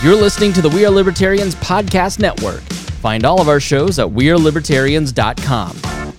You're listening to the We Are Libertarians Podcast Network. Find all of our shows at wearelibertarians.com.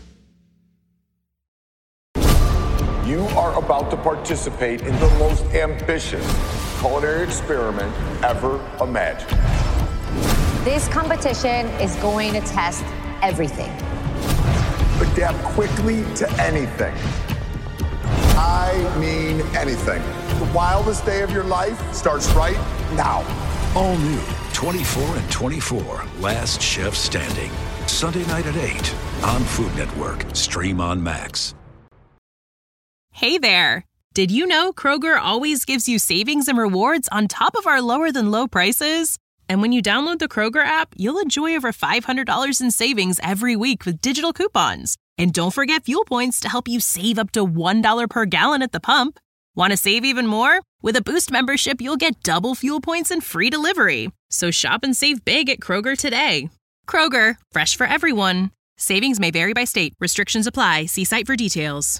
You are about to participate in the most ambitious culinary experiment ever imagined. This competition is going to test everything. Adapt quickly to anything. I mean anything. The wildest day of your life starts right now. All new 24 and 24, Last Chef Standing. Sunday night at 8 on Food Network. Stream on Max. Hey there. Did you know Kroger always gives you savings and rewards on top of our lower than low prices? And when you download the Kroger app, you'll enjoy over $500 in savings every week with digital coupons. And don't forget fuel points to help you save up to $1 per gallon at the pump. Want to save even more? With a Boost membership, you'll get double fuel points and free delivery. So shop and save big at Kroger today. Kroger, fresh for everyone. Savings may vary by state. Restrictions apply. See site for details.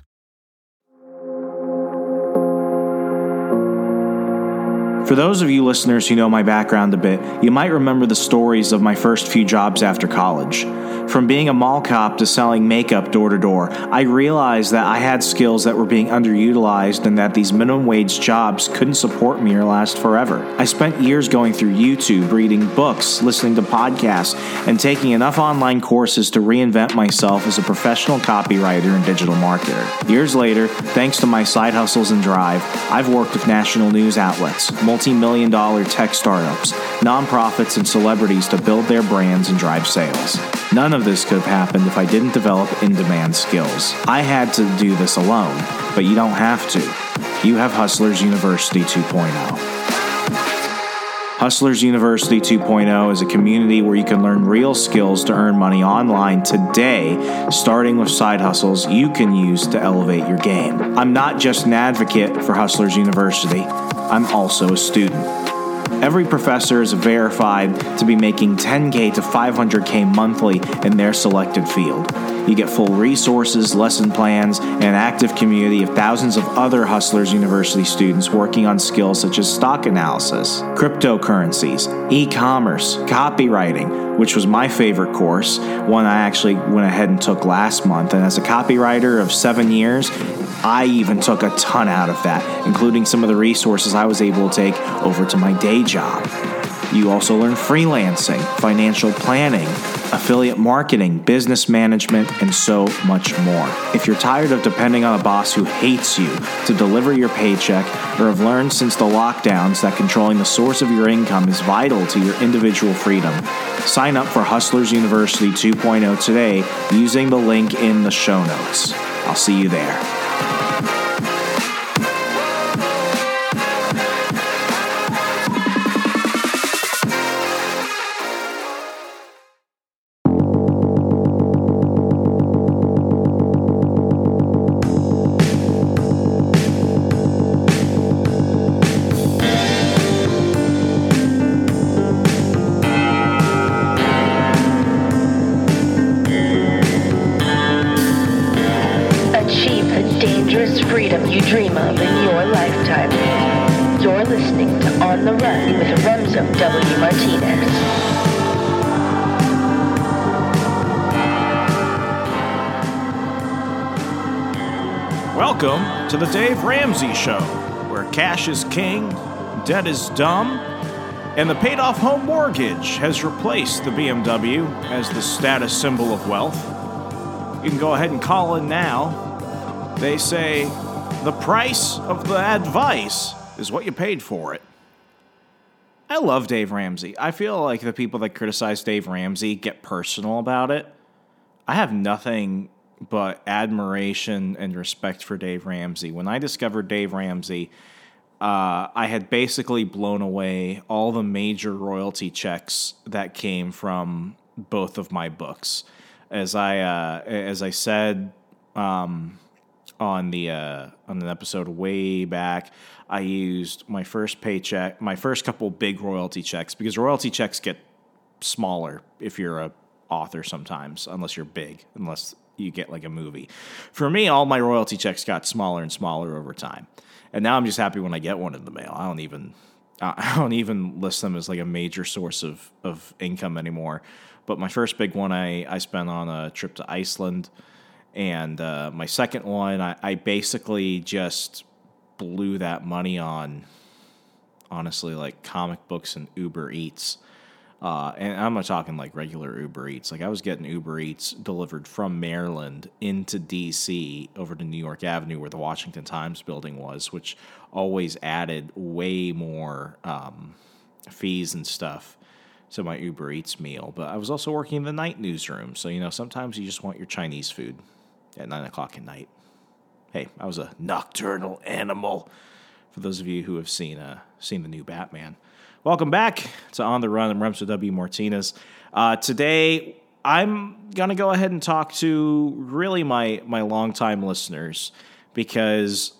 For those of you listeners who know my background a bit, you might remember the stories of my first few jobs after college. From being a mall cop to selling makeup door to door, I realized that I had skills that were being underutilized and that these minimum wage jobs couldn't support me or last forever. I spent years going through YouTube, reading books, listening to podcasts, and taking enough online courses to reinvent myself as a professional copywriter and digital marketer. Years later, thanks to my side hustles and drive, I've worked with national news outlets, multi-million-dollar tech startups, nonprofits, and celebrities to build their brands and drive sales. None of this could have happened if I didn't develop in-demand skills. I had to do this alone, but you don't have to. You have Hustlers University 2.0. Hustlers University 2.0 is a community where you can learn real skills to earn money online today, starting with side hustles you can use to elevate your game. I'm not just an advocate for Hustlers University, I'm also a student. Every professor is verified to be making $10K to $500K monthly in their selected field. You get full resources, lesson plans, and an active community of thousands of other Hustlers University students working on skills such as stock analysis, cryptocurrencies, e-commerce, copywriting, which was my favorite course, one I actually went ahead and took last month. And as a copywriter of 7 years, I even took a ton out of that, including some of the resources I was able to take over to my day job. You also learn freelancing, financial planning, affiliate marketing, business management, and so much more. If you're tired of depending on a boss who hates you to deliver your paycheck, or have learned since the lockdowns that controlling the source of your income is vital to your individual freedom, sign up for Hustlers University 2.0 today using the link in the show notes. I'll see you there. Freedom you dream of in your lifetime. You're listening to On the Run with Remzo W. Martinez. Welcome to the Dave Ramsey Show, where cash is king, debt is dumb, and the paid-off home mortgage has replaced the BMW as the status symbol of wealth. You can go ahead and call in now. They say the price of the advice is what you paid for it. I love Dave Ramsey. I feel like the people that criticize Dave Ramsey get personal about it. I have nothing but admiration and respect for Dave Ramsey. When I discovered Dave Ramsey, I had basically blown away all the major royalty checks that came from both of my books. As I said on an episode way back, I used my first paycheck, my first couple big royalty checks, because royalty checks get smaller if you're a author sometimes, unless you're big, unless you get like a movie. For me, all my royalty checks got smaller and smaller over time. And now I'm just happy when I get one in the mail. I don't even I don't even list them as like a major source of income anymore. But my first big one I spent on a trip to Iceland. And my second one, I basically just blew that money on, honestly, like comic books and Uber Eats. And I'm not talking like regular Uber Eats. Like I was getting Uber Eats delivered from Maryland into D.C. over to New York Avenue where the Washington Times building was, which always added way more fees and stuff to my Uber Eats meal. But I was also working in the night newsroom. So, sometimes you just want your Chinese food at 9 o'clock at night. Hey, I was a nocturnal animal. For those of you who have seen the new Batman. Welcome back to On the Run. I'm Remso W. Martinez. Today, I'm going to go ahead and talk to really my longtime listeners because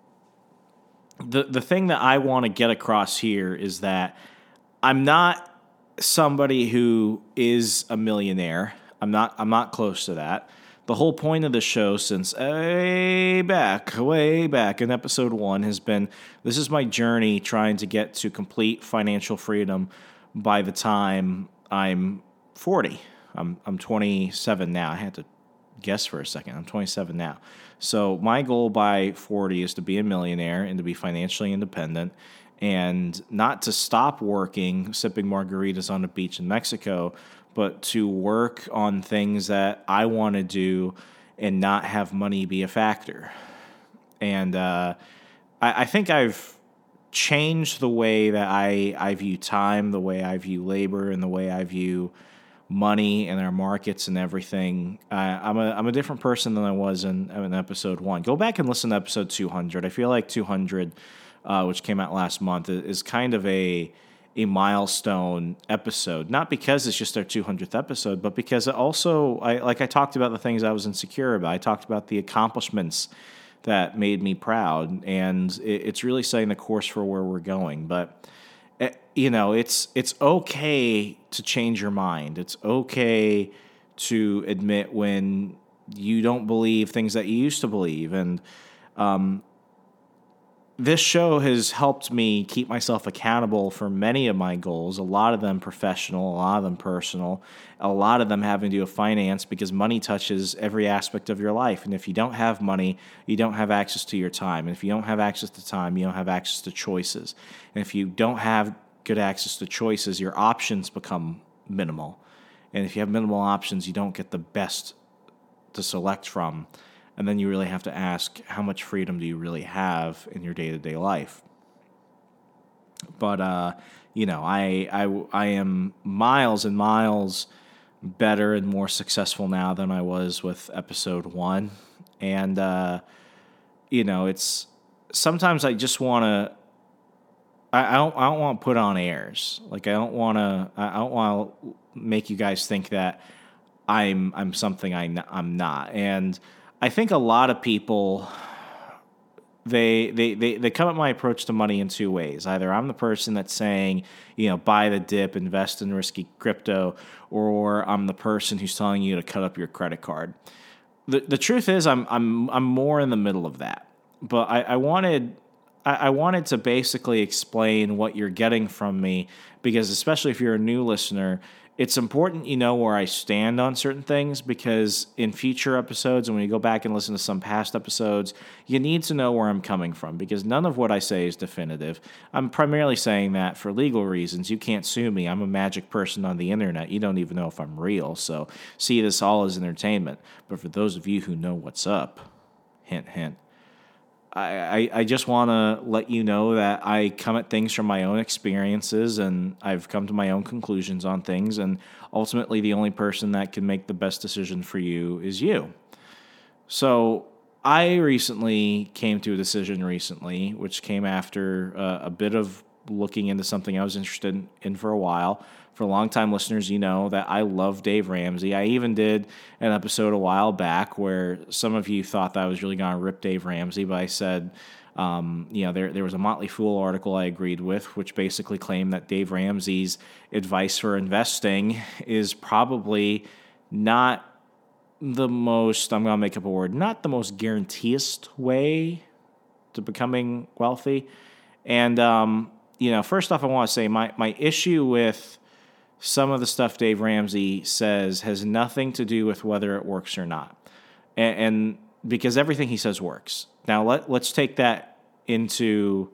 the thing that I want to get across here is that I'm not somebody who is a millionaire. I'm not close to that. The whole point of the show since way back in episode 1 has been, this is my journey trying to get to complete financial freedom by the time I'm 40. I'm 27 now. I had to guess for a second. I'm 27 now. So my goal by 40 is to be a millionaire and to be financially independent and not to stop working, sipping margaritas on the beach in Mexico, but to work on things that I want to do and not have money be a factor. And I think I've changed the way that I view time, the way I view labor, and the way I view money and our markets and everything. I'm a different person than I was in episode 1. Go back and listen to episode 200. I feel like 200, which came out last month, is kind of a milestone episode, not because it's just our 200th episode, but because it also, I talked about the things I was insecure about. I talked about the accomplishments that made me proud, and it's really setting the course for where we're going. But it's okay to change your mind. It's okay to admit when you don't believe things that you used to believe, and this show has helped me keep myself accountable for many of my goals, a lot of them professional, a lot of them personal, a lot of them having to do with finance because money touches every aspect of your life. And if you don't have money, you don't have access to your time. And if you don't have access to time, you don't have access to choices. And if you don't have good access to choices, your options become minimal. And if you have minimal options, you don't get the best to select from. And then you really have to ask, how much freedom do you really have in your day-to-day life? But, I am miles and miles better and more successful now than I was with episode 1. And, it's sometimes I just want to, I don't want to put on airs. Like, I don't want to make you guys think that I'm something I'm not. And I think a lot of people, they come at my approach to money in two ways. Either I'm the person that's saying, buy the dip, invest in risky crypto, or I'm the person who's telling you to cut up your credit card. The truth is, I'm more in the middle of that. But I wanted to basically explain what you're getting from me, because especially if you're a new listener, it's important you know where I stand on certain things, because in future episodes, and when you go back and listen to some past episodes, you need to know where I'm coming from, because none of what I say is definitive. I'm primarily saying that for legal reasons. You can't sue me. I'm a magic person on the internet. You don't even know if I'm real, so see this all as entertainment. But for those of you who know what's up, hint, hint, I just want to let you know that I come at things from my own experiences, and I've come to my own conclusions on things, and ultimately the only person that can make the best decision for you is you. So I recently came to a decision which came after a bit of looking into something I was interested in for a while. For longtime listeners, you know that I love Dave Ramsey. I even did an episode a while back where some of you thought that I was really going to rip Dave Ramsey, but I said, there was a Motley Fool article I agreed with, which basically claimed that Dave Ramsey's advice for investing is probably not the most, I'm going to make up a word, not the most guaranteeist way to becoming wealthy. And, first off, I want to say my issue with some of the stuff Dave Ramsey says has nothing to do with whether it works or not. And because everything he says works. Now, let's take that into,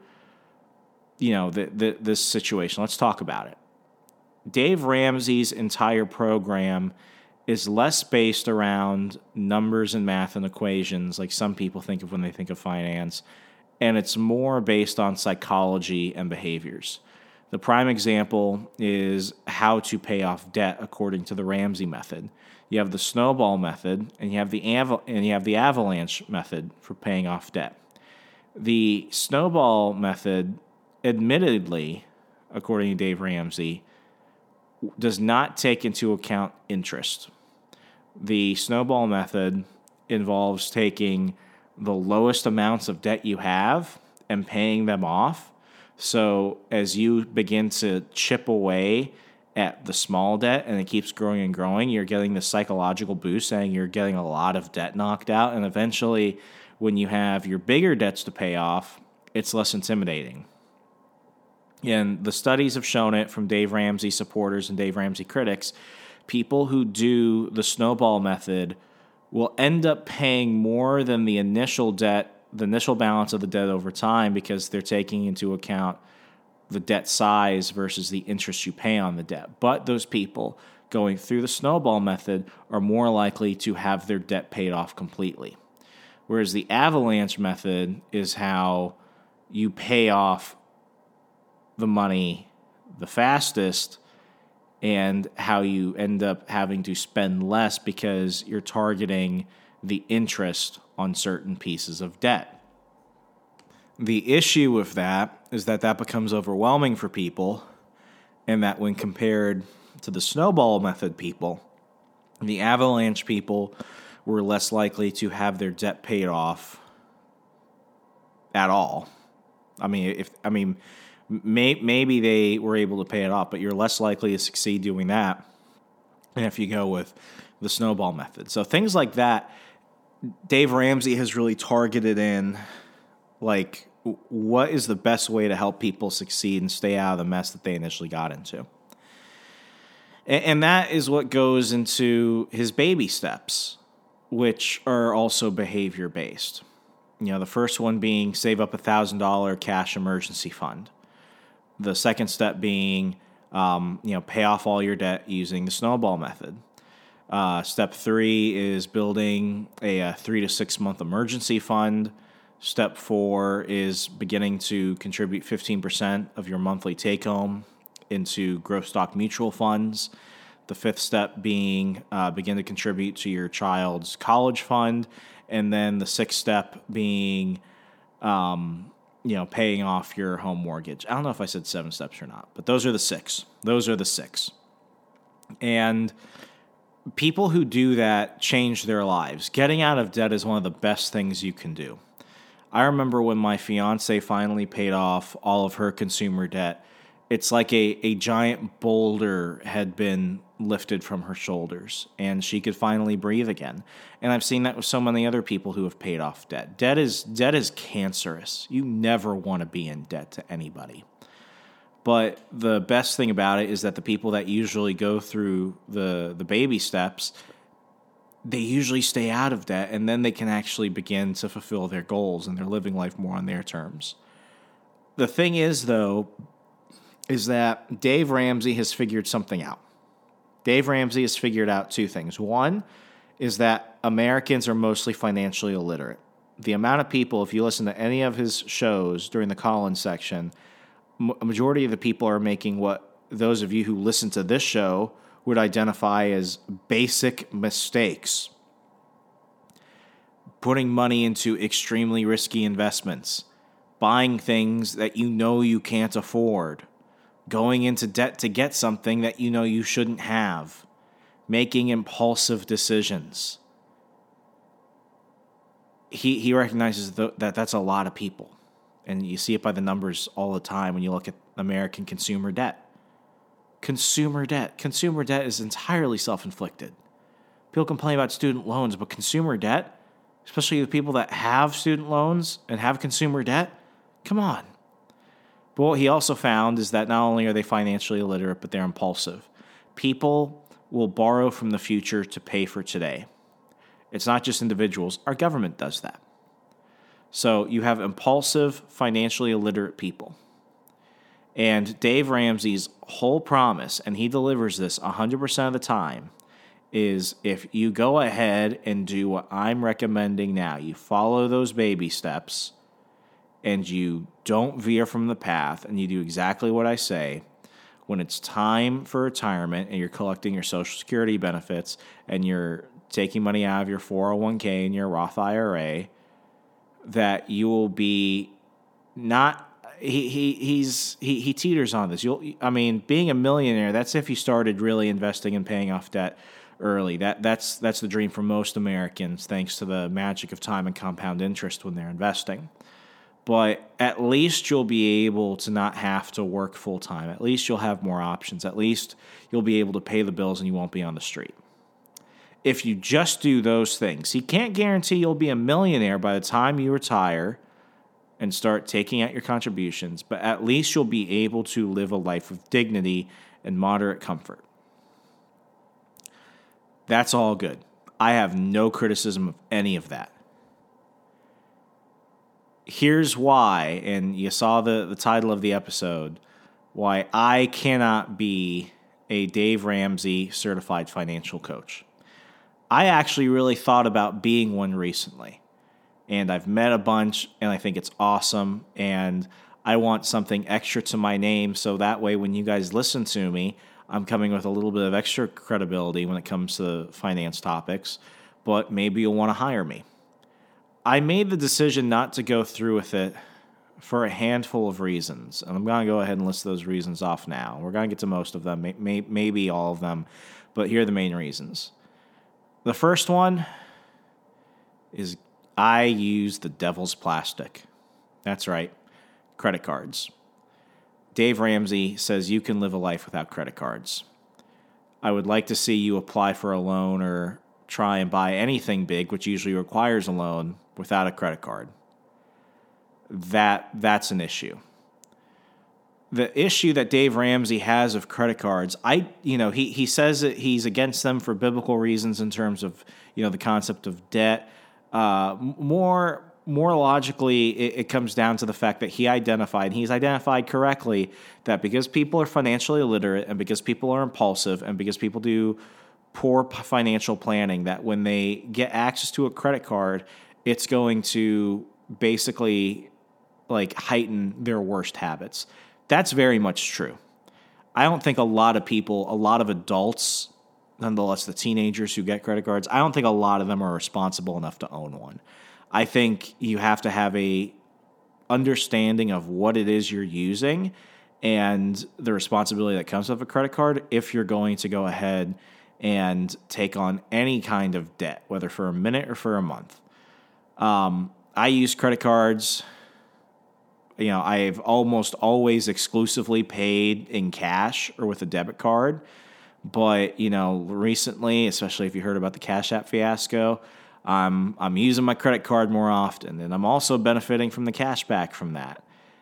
this situation. Let's talk about it. Dave Ramsey's entire program is less based around numbers and math and equations like some people think of when they think of finance, and it's more based on psychology and behaviors. The prime example is how to pay off debt according to the Ramsey method. You have the snowball method, and you have the avalanche method for paying off debt. The snowball method, admittedly, according to Dave Ramsey, does not take into account interest. The snowball method involves taking the lowest amounts of debt you have and paying them off. So as you begin to chip away at the small debt and it keeps growing and growing, you're getting the psychological boost saying you're getting a lot of debt knocked out. And eventually, when you have your bigger debts to pay off, it's less intimidating. And the studies have shown it from Dave Ramsey supporters and Dave Ramsey critics. People who do the snowball method will end up paying more than the initial balance of the debt over time because they're taking into account the debt size versus the interest you pay on the debt. But those people going through the snowball method are more likely to have their debt paid off completely. Whereas the avalanche method is how you pay off the money the fastest and how you end up having to spend less because you're targeting the interest on certain pieces of debt. The issue with that is that becomes overwhelming for people, and that when compared to the snowball method people, the avalanche people were less likely to have their debt paid off at all. Maybe they were able to pay it off, but you're less likely to succeed doing that than if you go with the snowball method. So things like that, Dave Ramsey has really targeted in, like, what is the best way to help people succeed and stay out of the mess that they initially got into. And that is what goes into his baby steps, which are also behavior-based. The first one being save up $1,000 cash emergency fund. The second step being, pay off all your debt using the snowball method. Step 3 is building a 3 to 6 month emergency fund. Step 4 is beginning to contribute 15% of your monthly take-home into growth stock mutual funds. The fifth step being begin to contribute to your child's college fund. And then the sixth step being paying off your home mortgage. I don't know if I said 7 steps or not, but those are the 6. And people who do that change their lives. Getting out of debt is one of the best things you can do. I remember when my fiance finally paid off all of her consumer debt, it's like a giant boulder had been lifted from her shoulders, and she could finally breathe again. And I've seen that with so many other people who have paid off debt. Debt is cancerous. You never want to be in debt to anybody. But the best thing about it is that the people that usually go through the baby steps, they usually stay out of debt, and then they can actually begin to fulfill their goals, and they're living life more on their terms. The thing is, though, is that Dave Ramsey has figured something out. Dave Ramsey has figured out 2 things. One is that Americans are mostly financially illiterate. The amount of people, if you listen to any of his shows during the Collins section, a majority of the people are making what those of you who listen to this show would identify as basic mistakes. Putting money into extremely risky investments, buying things that you know you can't afford, going into debt to get something that you know you shouldn't have, making impulsive decisions. He recognizes that that's a lot of people. And you see it by the numbers all the time when you look at American consumer debt. Consumer debt is entirely self-inflicted. People complain about student loans, but consumer debt, especially the people that have student loans and have consumer debt, come on. But what he also found is that not only are they financially illiterate, but they're impulsive. People will borrow from the future to pay for today. It's not just individuals. Our government does that. So you have impulsive, financially illiterate people. And Dave Ramsey's whole promise, and he delivers this 100% of the time, is if you go ahead and do what I'm recommending now, you follow those baby steps, and you don't veer from the path, and you do exactly what I say, when it's time for retirement and you're collecting your Social Security benefits and you're taking money out of your 401k and your Roth IRA, that you will be not... He teeters on this. Being a millionaire, that's if you started really investing and paying off debt early. That's the dream for most Americans, thanks to the magic of time and compound interest when they're investing. But at least you'll be able to not have to work full time. At least you'll have more options. At least you'll be able to pay the bills and you won't be on the street. If you just do those things, he can't guarantee you'll be a millionaire by the time you retire and start taking out your contributions, but at least you'll be able to live a life of dignity and moderate comfort. That's all good. I have no criticism of any of that. Here's why, and you saw the title of the episode, why I cannot be a Dave Ramsey certified financial coach. I actually really thought about being one recently, and I've met a bunch, and I think it's awesome, and I want something extra to my name so that way when you guys listen to me, I'm coming with a little bit of extra credibility when it comes to finance topics, but maybe you'll want to hire me. I made the decision not to go through with it for a handful of reasons, and I'm going to go ahead and list those reasons off now. We're going to get to most of them, maybe all of them, but here are the main reasons. The first one is I use the devil's plastic. That's right, credit cards. Dave Ramsey says you can live a life without credit cards. I would like to see you apply for a loan or try and buy anything big, which usually requires a loan, without a credit card. That's an issue. The issue that Dave Ramsey has of credit cards, he says that he's against them for biblical reasons in terms of, the concept of debt. More logically, it comes down to the fact that he's identified correctly that because people are financially illiterate and because people are impulsive and because people do poor financial planning, that when they get access to a credit card, it's going to basically heighten their worst habits. That's very much true. I don't think a lot of adults, nonetheless the teenagers who get credit cards, I don't think a lot of them are responsible enough to own one. I think you have to have a understanding of what it is you're using and the responsibility that comes with a credit card if you're going to go ahead and take on any kind of debt, whether for a minute or for a month. I use credit cards. I've almost always exclusively paid in cash or with a debit card. But, recently, especially if you heard about the Cash App fiasco, I'm using my credit card more often, and I'm also benefiting from the cash back from that.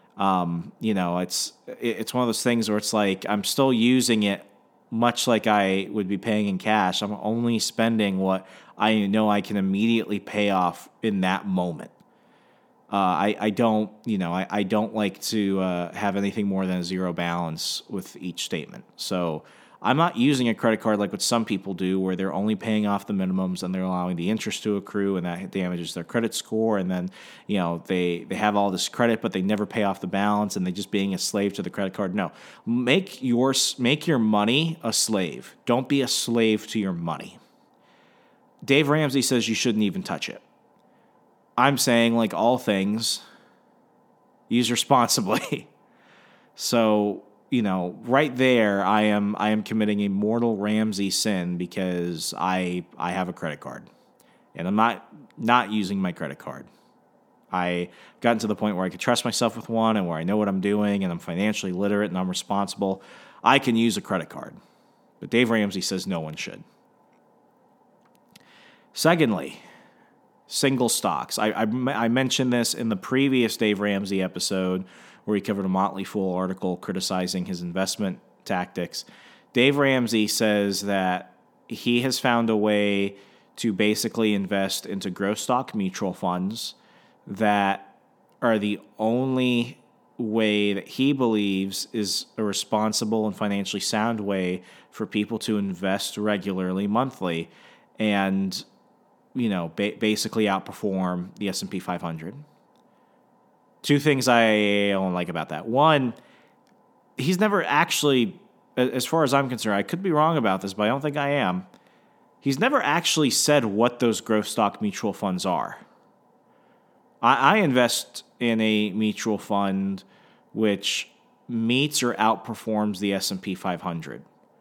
It's one of those things where it's like I'm still using it much like I would be paying in cash. I'm only spending what I know I can immediately pay off in that moment. I don't like to have anything more than a zero balance with each statement. So I'm not using a credit card like what some people do, where they're only paying off the minimums and they're allowing the interest to accrue, and that damages their credit score. And then, they have all this credit, but they never pay off the balance, and they're just being a slave to the credit card. No, make your money a slave. Don't be a slave to your money. Dave Ramsey says you shouldn't even touch it. I'm saying, like all things, use responsibly. So, right there, I am committing a mortal Ramsey sin because I have a credit card, and I'm not using my credit card. I gotten to the point where I could trust myself with one, and where I know what I'm doing, and I'm financially literate, and I'm responsible. I can use a credit card, but Dave Ramsey says no one should. Secondly, single stocks. I mentioned this in the previous Dave Ramsey episode where he covered a Motley Fool article criticizing his investment tactics. Dave Ramsey says that he has found a way to basically invest into growth stock mutual funds that are the only way that he believes is a responsible and financially sound way for people to invest regularly, monthly, and, basically outperform the S&P 500. Two things I don't like about that. One, he's never actually, as far as I'm concerned, I could be wrong about this, but I don't think I am. He's never actually said what those growth stock mutual funds are. I invest in a mutual fund which meets or outperforms the S&P 500.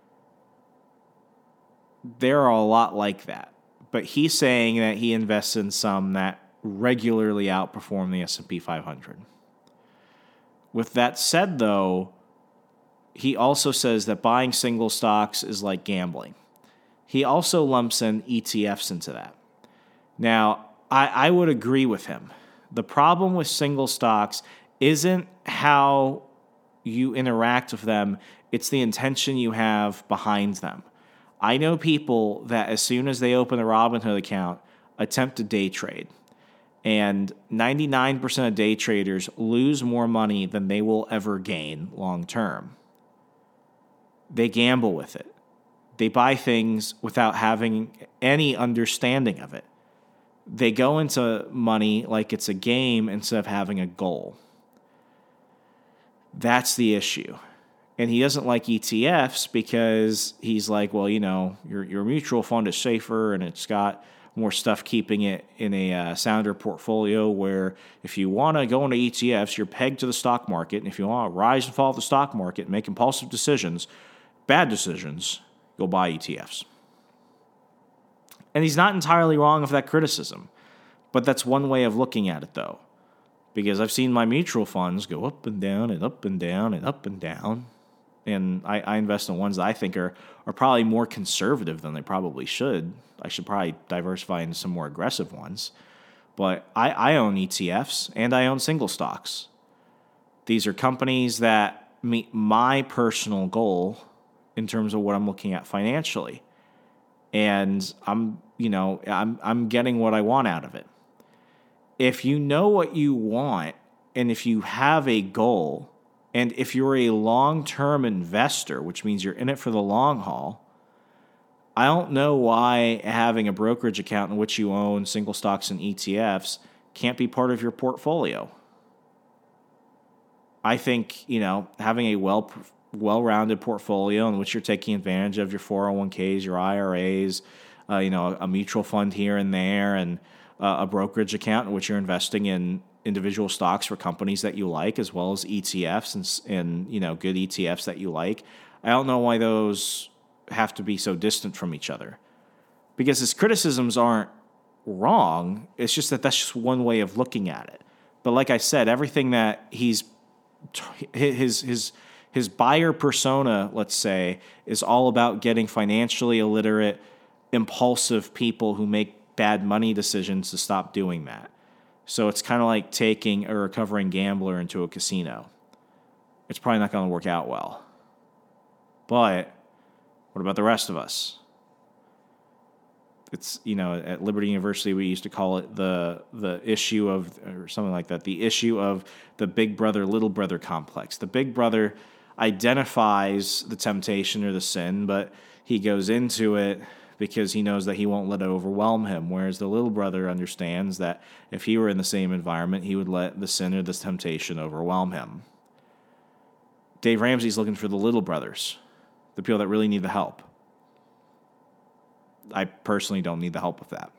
There are a lot like that. But he's saying that he invests in some that regularly outperform the S&P 500. With that said, though, he also says that buying single stocks is like gambling. He also lumps in ETFs into that. Now, I would agree with him. The problem with single stocks isn't how you interact with them, it's the intention you have behind them. I know people that as soon as they open a Robinhood account, attempt to day trade. And 99% of day traders lose more money than they will ever gain long term. They gamble with it. They buy things without having any understanding of it. They go into money like it's a game instead of having a goal. That's the issue. And he doesn't like ETFs because he's like, well, your mutual fund is safer and it's got more stuff keeping it in a sounder portfolio where if you want to go into ETFs, you're pegged to the stock market. And if you want to rise and fall the stock market and make impulsive decisions, bad decisions, go buy ETFs. And he's not entirely wrong with that criticism. But that's one way of looking at it, though. Because I've seen my mutual funds go up and down and up and down and up and down. And I invest in ones that I think are probably more conservative than they probably should. I should probably diversify into some more aggressive ones. But I own ETFs and I own single stocks. These are companies that meet my personal goal in terms of what I'm looking at financially. And I'm getting what I want out of it. If you know what you want and if you have a goal, and if you're a long-term investor, which means you're in it for the long haul, I don't know why having a brokerage account in which you own single stocks and ETFs can't be part of your portfolio. I think, having a well-rounded portfolio in which you're taking advantage of your 401ks, your IRAs, a mutual fund here and there, and a brokerage account in which you're investing in individual stocks for companies that you like, as well as ETFs and good ETFs that you like. I don't know why those have to be so distant from each other, because his criticisms aren't wrong. It's just that's just one way of looking at it. But like I said, everything that his buyer persona, let's say, is all about getting financially illiterate, impulsive people who make bad money decisions to stop doing that. So it's kind of like taking a recovering gambler into a casino. It's probably not going to work out well. But what about the rest of us? It's, at Liberty University, we used to call it the issue of, or something like that, the issue of the big brother, little brother complex. The big brother identifies the temptation or the sin, but he goes into it because he knows that he won't let it overwhelm him, whereas the little brother understands that if he were in the same environment, he would let the sin or the temptation overwhelm him. Dave Ramsey's looking for the little brothers, the people that really need the help. I personally don't need the help with that.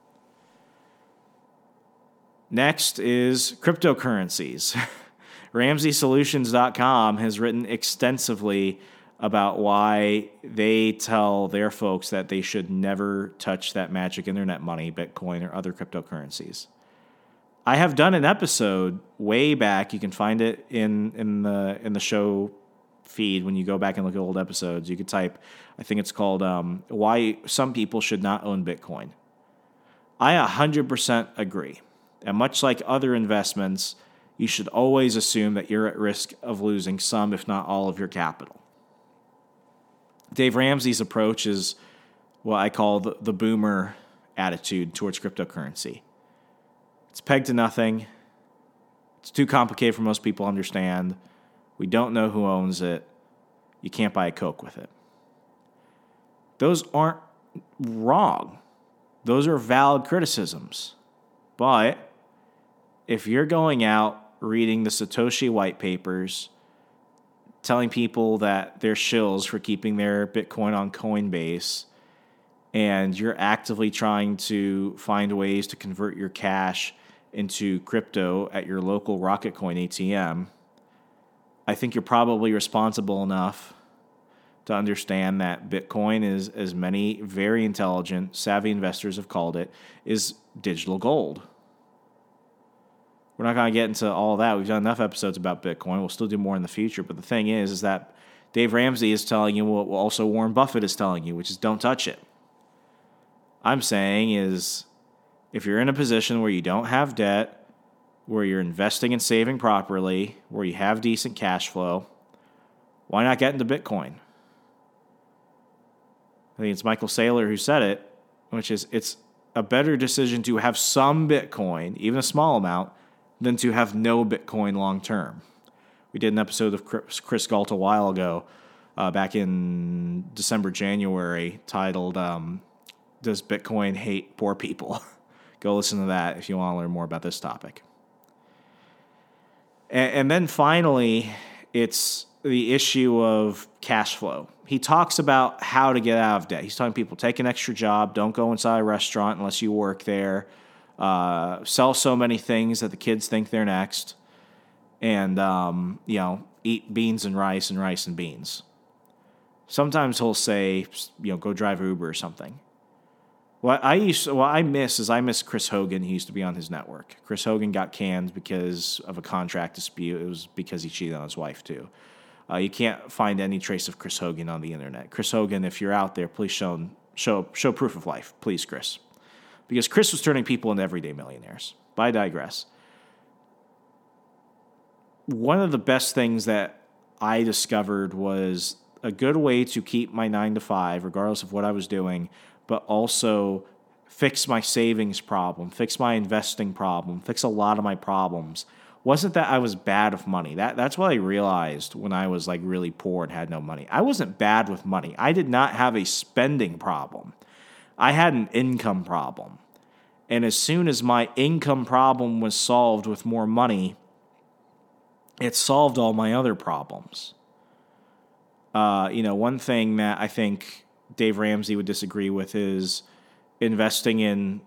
Next is cryptocurrencies. RamseySolutions.com has written extensively about why they tell their folks that they should never touch that magic internet money, Bitcoin, or other cryptocurrencies. I have done an episode way back. You can find it in the show feed when you go back and look at old episodes. You could type, I think it's called Why Some People Should Not Own Bitcoin. I 100% agree. And much like other investments, you should always assume that you're at risk of losing some, if not all, of your capital. Dave Ramsey's approach is what I call the boomer attitude towards cryptocurrency. It's pegged to nothing. It's too complicated for most people to understand. We don't know who owns it. You can't buy a Coke with it. Those aren't wrong. Those are valid criticisms. But if you're going out reading the Satoshi white papers, telling people that they're shills for keeping their Bitcoin on Coinbase, and you're actively trying to find ways to convert your cash into crypto at your local Rocketcoin ATM, I think you're probably responsible enough to understand that Bitcoin is, as many very intelligent, savvy investors have called it, is digital gold. We're not going to get into all that. We've done enough episodes about Bitcoin. We'll still do more in the future. But the thing is that Dave Ramsey is telling you what also Warren Buffett is telling you, which is don't touch it. I'm saying is if you're in a position where you don't have debt, where you're investing and saving properly, where you have decent cash flow, why not get into Bitcoin? I think it's Michael Saylor who said it, which is it's a better decision to have some Bitcoin, even a small amount, than to have no Bitcoin long term. We did an episode of Chris Galt a while ago, back in December, January, titled Does Bitcoin Hate Poor People? Go listen to that if you want to learn more about this topic. And then finally, it's the issue of cash flow. He talks about how to get out of debt. He's telling people, take an extra job, don't go inside a restaurant unless you work there, sell so many things that the kids think they're next, and eat beans and rice and beans. Sometimes he'll say, go drive Uber or something. I miss Chris Hogan. He used to be on his network. Chris Hogan got canned because of a contract dispute. It was because he cheated on his wife too. You can't find any trace of Chris Hogan on the internet. Chris Hogan, if you're out there, please show proof of life, please, Chris. Because Chris was turning people into everyday millionaires. But I digress. One of the best things that I discovered was a good way to keep my 9-to-5, regardless of what I was doing, but also fix my savings problem, fix my investing problem, fix a lot of my problems. Wasn't that I was bad with money. That's what I realized when I was like really poor and had no money. I wasn't bad with money. I did not have a spending problem. I had an income problem. And as soon as my income problem was solved with more money, it solved all my other problems. One thing that I think Dave Ramsey would disagree with is investing in,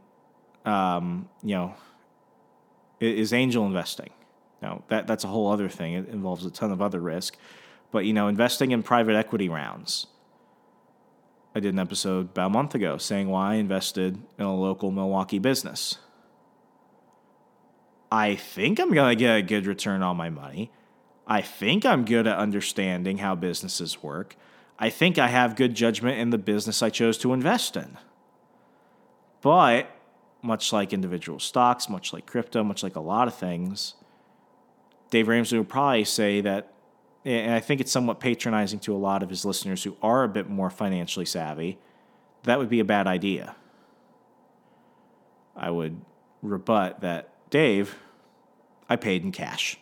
is angel investing. Now, that's a whole other thing. It involves a ton of other risk. But, investing in private equity rounds. I did an episode about a month ago saying why I invested in a local Milwaukee business. I think I'm going to get a good return on my money. I think I'm good at understanding how businesses work. I think I have good judgment in the business I chose to invest in. But, much like individual stocks, much like crypto, much like a lot of things, Dave Ramsey would probably say that, and I think it's somewhat patronizing to a lot of his listeners who are a bit more financially savvy, that would be a bad idea. I would rebut that, Dave, I paid in cash.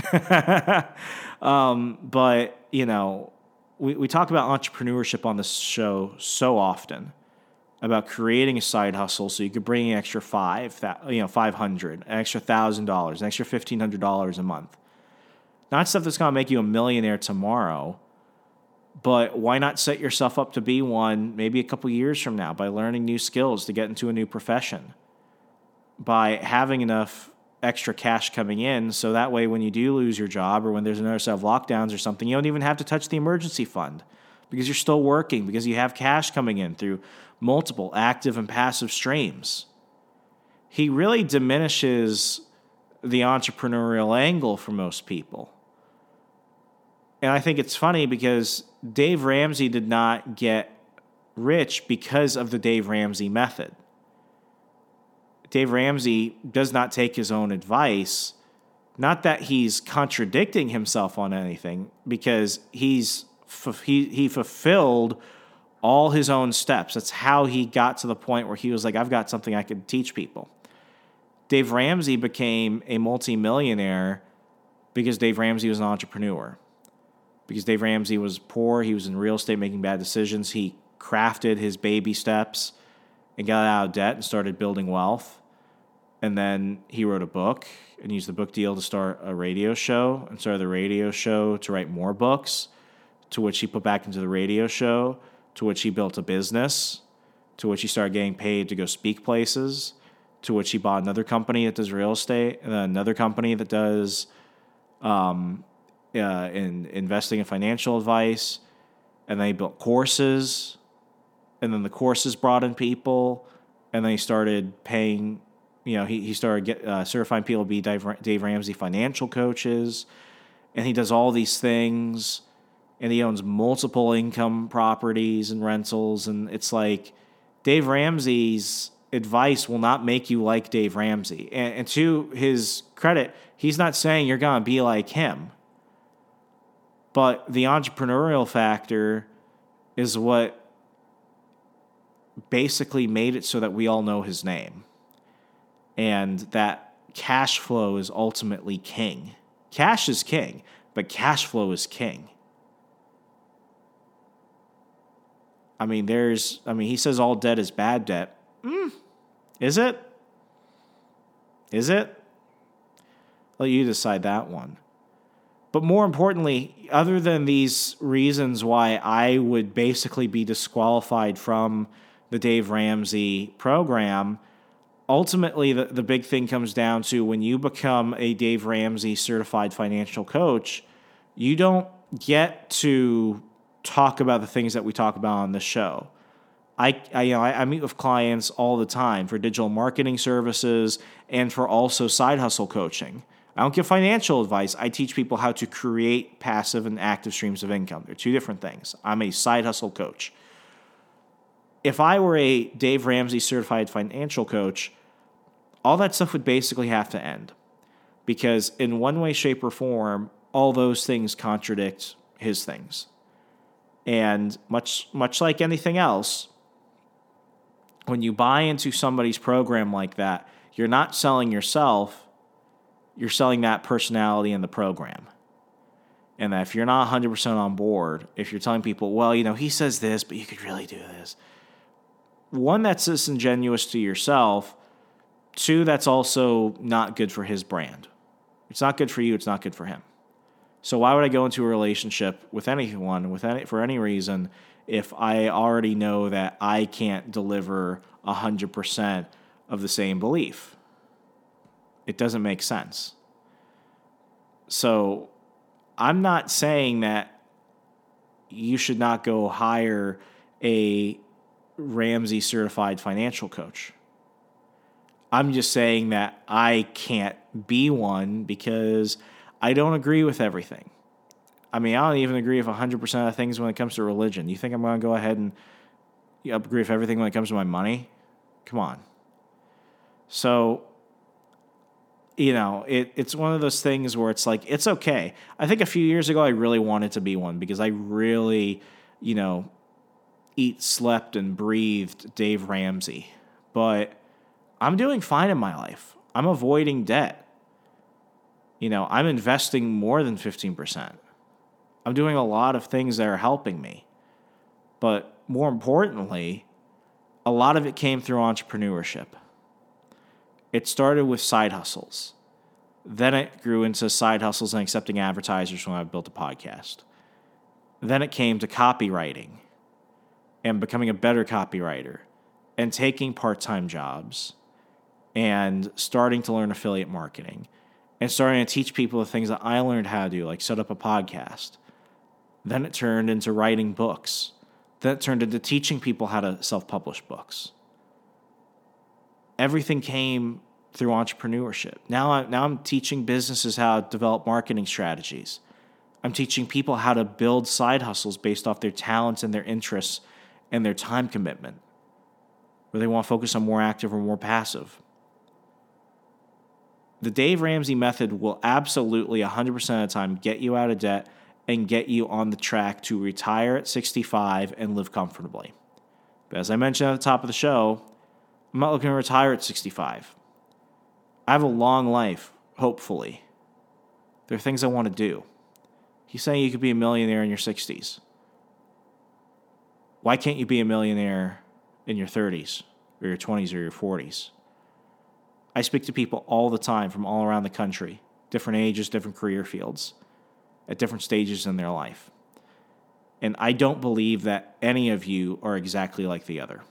But, we talk about entrepreneurship on this show so often, about creating a side hustle so you could bring an extra $500, an extra $1,000, an extra $1,500 a month. Not stuff that's going to make you a millionaire tomorrow, but why not set yourself up to be one maybe a couple years from now by learning new skills to get into a new profession, by having enough extra cash coming in so that way when you do lose your job or when there's another set of lockdowns or something, you don't even have to touch the emergency fund because you're still working, because you have cash coming in through multiple active and passive streams. He really diminishes the entrepreneurial angle for most people. And I think it's funny because Dave Ramsey did not get rich because of the Dave Ramsey method. Dave Ramsey does not take his own advice. Not that he's contradicting himself on anything, because he fulfilled all his own steps. That's how he got to the point where he was like, I've got something I could teach people. Dave Ramsey became a multimillionaire because Dave Ramsey was an entrepreneur. Because Dave Ramsey was poor, he was in real estate making bad decisions. He crafted his baby steps and got out of debt and started building wealth. And then he wrote a book and used the book deal to start a radio show, and started the radio show to write more books, to which he put back into the radio show, to which he built a business, to which he started getting paid to go speak places, to which he bought another company that does real estate, and then another company that does in investing and financial advice. And then he built courses, and then the courses brought in people, and then he started paying. He started certifying people to be Dave Ramsey financial coaches, and he does all these things, and he owns multiple income properties and rentals, and it's like Dave Ramsey's advice will not make you like Dave Ramsey. And to his credit, he's not saying you're going to be like him, but the entrepreneurial factor is what basically made it so that we all know his name. And that cash flow is ultimately king. Cash is king, but cash flow is king. He says all debt is bad debt. Is it? Is it? Let you decide that one. But more importantly, other than these reasons why I would basically be disqualified from the Dave Ramsey program, ultimately, the big thing comes down to when you become a Dave Ramsey certified financial coach, you don't get to talk about the things that we talk about on this show. I meet with clients all the time for digital marketing services and for also side hustle coaching. I don't give financial advice. I teach people how to create passive and active streams of income. They're two different things. I'm a side hustle coach. If I were a Dave Ramsey certified financial coach, all that stuff would basically have to end, because in one way, shape, or form, all those things contradict his things. And much like anything else, when you buy into somebody's program like that, you're not selling yourself, you're selling that personality in the program. And that if you're not 100% on board, if you're telling people, well, he says this, but you could really do this. One, that's disingenuous to yourself. Two, that's also not good for his brand. It's not good for you. It's not good for him. So why would I go into a relationship with anyone, for any reason, if I already know that I can't deliver 100% of the same belief? It doesn't make sense. So I'm not saying that you should not go hire a Ramsey certified financial coach. I'm just saying that I can't be one because I don't agree with everything. I don't even agree with 100% of things when it comes to religion. You think I'm going to go ahead and agree with everything when it comes to my money? Come on. So, it's one of those things where it's like, it's okay. I think a few years ago, I really wanted to be one because I really, eat, slept, and breathed Dave Ramsey. But I'm doing fine in my life. I'm avoiding debt. I'm investing more than 15%. I'm doing a lot of things that are helping me. But more importantly, a lot of it came through entrepreneurship. It started with side hustles. Then it grew into side hustles and accepting advertisers when I built a podcast. Then it came to copywriting and becoming a better copywriter and taking part-time jobs and starting to learn affiliate marketing and starting to teach people the things that I learned how to do, like set up a podcast. Then it turned into writing books. Then it turned into teaching people how to self-publish books. Everything came through entrepreneurship. Now I'm teaching businesses how to develop marketing strategies. I'm teaching people how to build side hustles based off their talents and their interests and their time commitment, where they want to focus on more active or more passive. The Dave Ramsey method will absolutely 100% of the time get you out of debt and get you on the track to retire at 65 and live comfortably. But as I mentioned at the top of the show, I'm not looking to retire at 65. I have a long life, hopefully. There are things I want to do. He's saying you could be a millionaire in your 60s. Why can't you be a millionaire in your 30s or your 20s or your 40s? I speak to people all the time from all around the country, different ages, different career fields, at different stages in their life. And I don't believe that any of you are exactly like the other.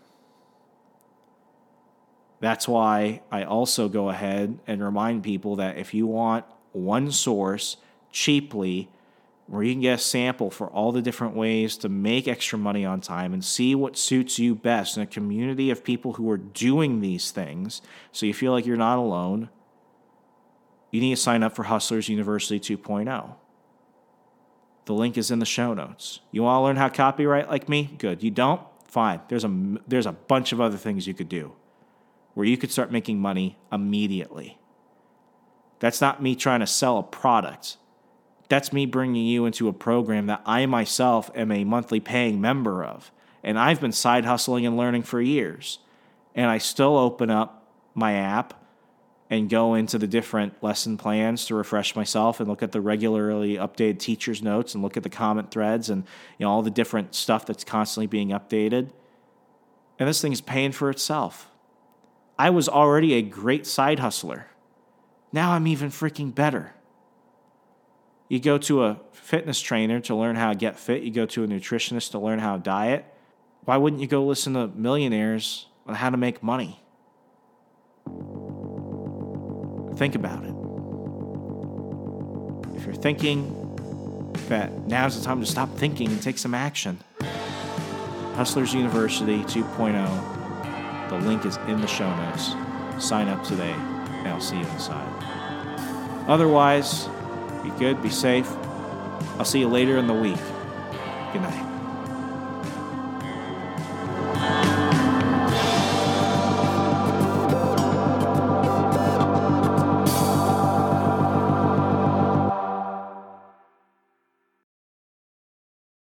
That's why I also go ahead and remind people that if you want one source cheaply where you can get a sample for all the different ways to make extra money on time and see what suits you best in a community of people who are doing these things so you feel like you're not alone, you need to sign up for Hustlers University 2.0. The link is in the show notes. You want to learn how to copyright like me? Good. You don't? Fine. There's a bunch of other things you could do where you could start making money immediately. That's not me trying to sell a product. That's me bringing you into a program that I myself am a monthly paying member of. And I've been side hustling and learning for years. And I still open up my app and go into the different lesson plans to refresh myself and look at the regularly updated teacher's notes and look at the comment threads and all the different stuff that's constantly being updated. And this thing is paying for itself. I was already a great side hustler. Now I'm even freaking better. You go to a fitness trainer to learn how to get fit. You go to a nutritionist to learn how to diet. Why wouldn't you go listen to millionaires on how to make money? Think about it. If you're thinking that now's the time to stop thinking and take some action, Hustlers University 2.0, the link is in the show notes. Sign up today, and I'll see you inside. Otherwise, be good, be safe. I'll see you later in the week. Good night.